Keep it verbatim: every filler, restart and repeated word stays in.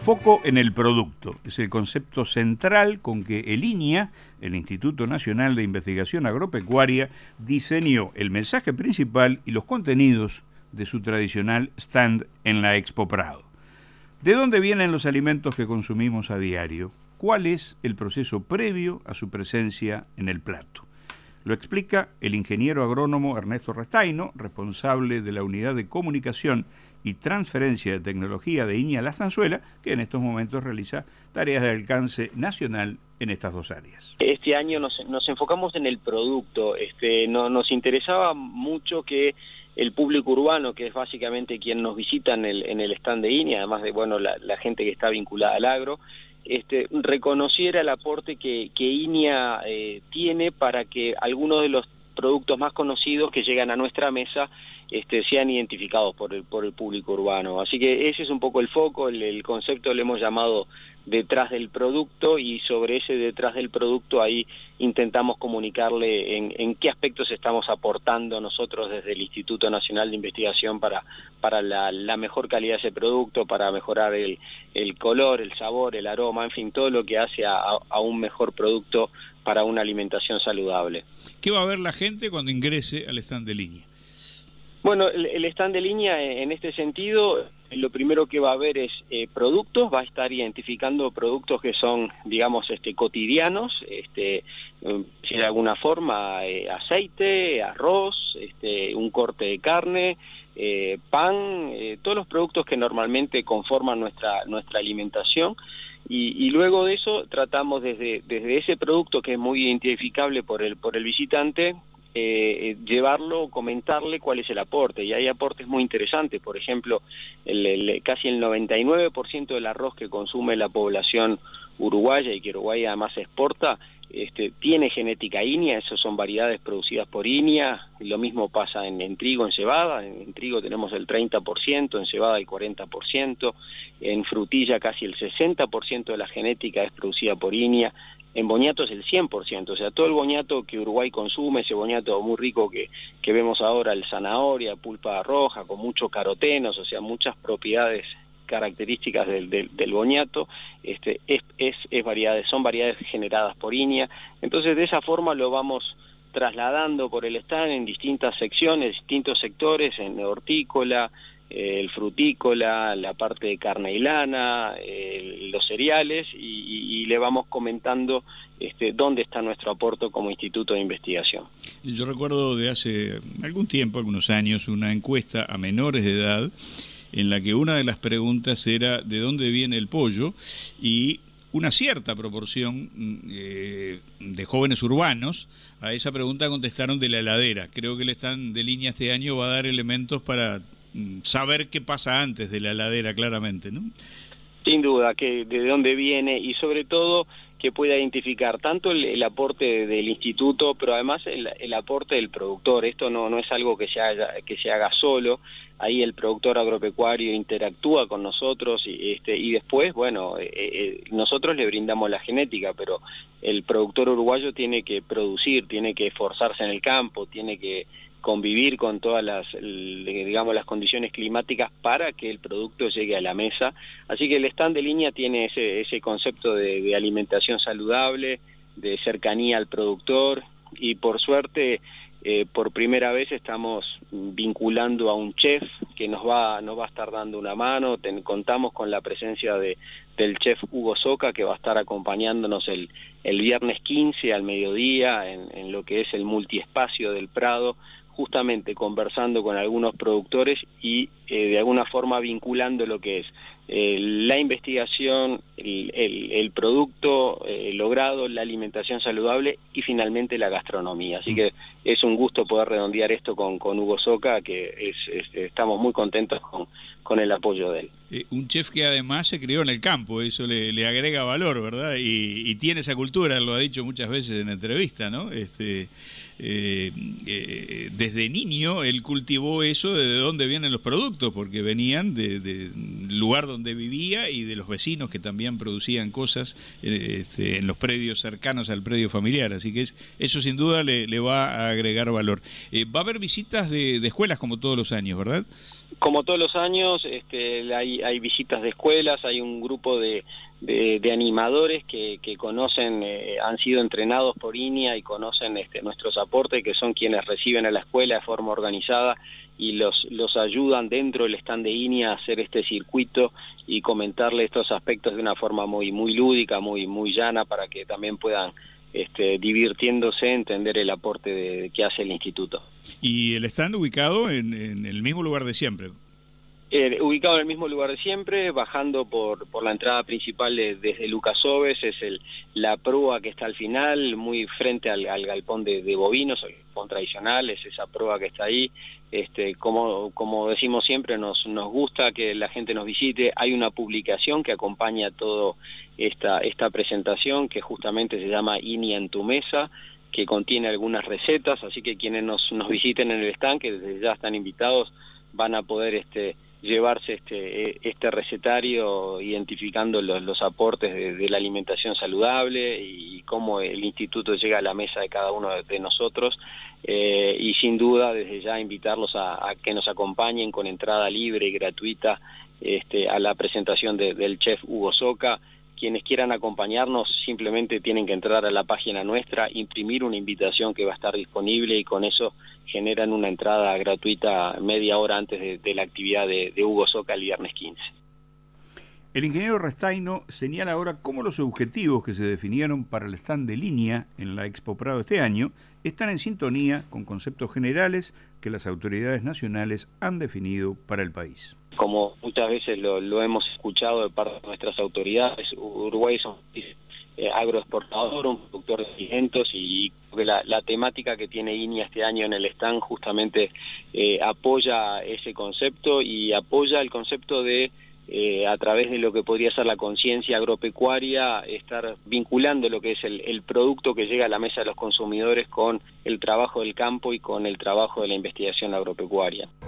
Foco en el producto es el concepto central con que el INIA, el Instituto Nacional de Investigación Agropecuaria, diseñó el mensaje principal y los contenidos de su tradicional stand en la Expo Prado. ¿De dónde vienen los alimentos que consumimos a diario? ¿Cuál es el proceso previo a su presencia en el plato? Lo explica el ingeniero agrónomo Ernesto Restaino, responsable de la Unidad de Comunicación y Transferencia de Tecnología de INIA La Estanzuela, que en estos momentos realiza tareas de alcance nacional en estas dos áreas. Este año nos, nos enfocamos en el producto. Este, no, nos interesaba mucho que el público urbano, que es básicamente quien nos visita en el, en el stand de INIA, además de bueno la, la gente que está vinculada al agro, este, reconociera el aporte que, que INIA eh, tiene para que algunos de los productos más conocidos que llegan a nuestra mesa este, sean identificados por el, por el público urbano. Así que ese es un poco el foco, el, el concepto le hemos llamado detrás del producto, y sobre ese detrás del producto ahí intentamos comunicarle en, en qué aspectos estamos aportando nosotros desde el Instituto Nacional de Investigación para, para la, la mejor calidad de ese producto, para mejorar el, el color, el sabor, el aroma, en fin, todo lo que hace a, a un mejor producto para una alimentación saludable. ¿Qué va a ver la gente cuando ingrese al stand de INIA? Bueno, el, el stand de INIA en este sentido, lo primero que va a ver es eh, productos, va a estar identificando productos que son, digamos, este, cotidianos, este, de alguna forma, eh, aceite, arroz, este, un corte de carne, eh, pan, eh, todos los productos que normalmente conforman nuestra, nuestra alimentación. Y, y luego de eso tratamos desde, desde ese producto que es muy identificable por el, por el visitante, Eh, llevarlo, comentarle cuál es el aporte, y hay aportes muy interesantes. Por ejemplo, el, el, casi el noventa y nueve por ciento del arroz que consume la población uruguaya, y que Uruguay además exporta, este, tiene genética INIA, esas son variedades producidas por INIA. Lo mismo pasa en, en trigo, en cebada. En, en trigo tenemos el treinta por ciento, en cebada el cuarenta por ciento, en frutilla casi el sesenta por ciento de la genética es producida por INIA. En boñato es el cien por ciento, o sea, todo el boñato que Uruguay consume, ese boñato muy rico que, que vemos ahora, el zanahoria, pulpa roja, con muchos carotenos, o sea, muchas propiedades características del, del, del boñato, este, es, es, es variedades, son variedades generadas por INIA. Entonces, de esa forma lo vamos trasladando por el stand en distintas secciones, distintos sectores, en hortícola, eh, el frutícola, la parte de carne y lana, eh, los cereales, y, y, y le vamos comentando este, dónde está nuestro aporte como instituto de investigación. Yo recuerdo de hace algún tiempo, algunos años, una encuesta a menores de edad en la que una de las preguntas era ¿de dónde viene el pollo? Y una cierta proporción eh, de jóvenes urbanos a esa pregunta contestaron de la heladera. Creo que el stand de INIA este año va a dar elementos para saber qué pasa antes de la heladera, claramente, ¿no? Sin duda, que de dónde viene, y sobre todo que pueda identificar tanto el, el aporte del instituto, pero además el, el aporte del productor. Esto no, no es algo que se haga, que se haga solo. Ahí el productor agropecuario interactúa con nosotros, y, este, y después, bueno, eh, eh, nosotros le brindamos la genética, pero el productor uruguayo tiene que producir, tiene que esforzarse en el campo, tiene que convivir con todas las, digamos, las condiciones climáticas para que el producto llegue a la mesa. Así que el stand de INIA tiene ese, ese concepto de, de alimentación saludable, de cercanía al productor, y por suerte, eh, por primera vez estamos vinculando a un chef que nos va, nos va a estar dando una mano. Ten, contamos con la presencia de, del chef Hugo Soca, que va a estar acompañándonos el, el viernes quince al mediodía en, en lo que es el multiespacio del Prado, justamente conversando con algunos productores y eh, de alguna forma vinculando lo que es eh, la investigación, el, el, el producto eh, logrado, la alimentación saludable y finalmente la gastronomía. Así que es un gusto poder redondear esto con, con Hugo Soca, que es, es, estamos muy contentos con, con el apoyo de él. Eh, un chef que además se crió en el campo, eso le, le agrega valor, ¿verdad? Y, y tiene esa cultura, lo ha dicho muchas veces en entrevista, ¿no? Este, eh, eh, desde niño él cultivó eso de dónde vienen los productos. productos, porque venían del de lugar donde vivía y de los vecinos que también producían cosas eh, este, en los predios cercanos al predio familiar, así que es, eso sin duda le, le va a agregar valor. Eh, va a haber visitas de, de escuelas como todos los años, ¿verdad? Como todos los años, este, hay, hay visitas de escuelas, hay un grupo de, de, de animadores que, que conocen, eh, han sido entrenados por I N I A y conocen este, nuestros aportes, que son quienes reciben a la escuela de forma organizada y los, los ayudan dentro del stand de I N I A a hacer este circuito y comentarle estos aspectos de una forma muy, muy lúdica, muy, muy llana, para que también puedan Este, divirtiéndose, entender el aporte de, que hace el instituto. ¿Y el stand ubicado en, en el mismo lugar de siempre? Eh, ubicado en el mismo lugar de siempre, bajando por, por la entrada principal de, desde Lucas Oves, es el, la proa que está al final, muy frente al, al galpón de, de bovinos, el galpón tradicional, es esa proa que está ahí. Este, como, como decimos siempre, nos, nos gusta que la gente nos visite. Hay una publicación que acompaña toda esta, esta presentación, que justamente se llama I N I A en tu mesa, que contiene algunas recetas, así que quienes nos, nos visiten en el stand, que desde ya están invitados, van a poder este, llevarse este, este recetario identificando los, los aportes de, de la alimentación saludable y cómo el instituto llega a la mesa de cada uno de, de nosotros, eh, y sin duda desde ya invitarlos a, a que nos acompañen con entrada libre y gratuita este, a la presentación de, del chef Hugo Soca. Quienes quieran acompañarnos simplemente tienen que entrar a la página nuestra, imprimir una invitación que va a estar disponible y con eso generan una entrada gratuita media hora antes de, de la actividad de, de Hugo Soca el viernes quince. El ingeniero Restaino señala ahora cómo los objetivos que se definieron para el stand de línea en la Expo Prado este año están en sintonía con conceptos generales que las autoridades nacionales han definido para el país. Como muchas veces lo, lo hemos escuchado de parte de nuestras autoridades, Uruguay es un país eh, agroexportador, un productor de alimentos, y la, la temática que tiene I N I A este año en el stand justamente eh, apoya ese concepto y apoya el concepto de Eh, a través de lo que podría ser la conciencia agropecuaria, estar vinculando lo que es el, el producto que llega a la mesa de los consumidores con el trabajo del campo y con el trabajo de la investigación agropecuaria.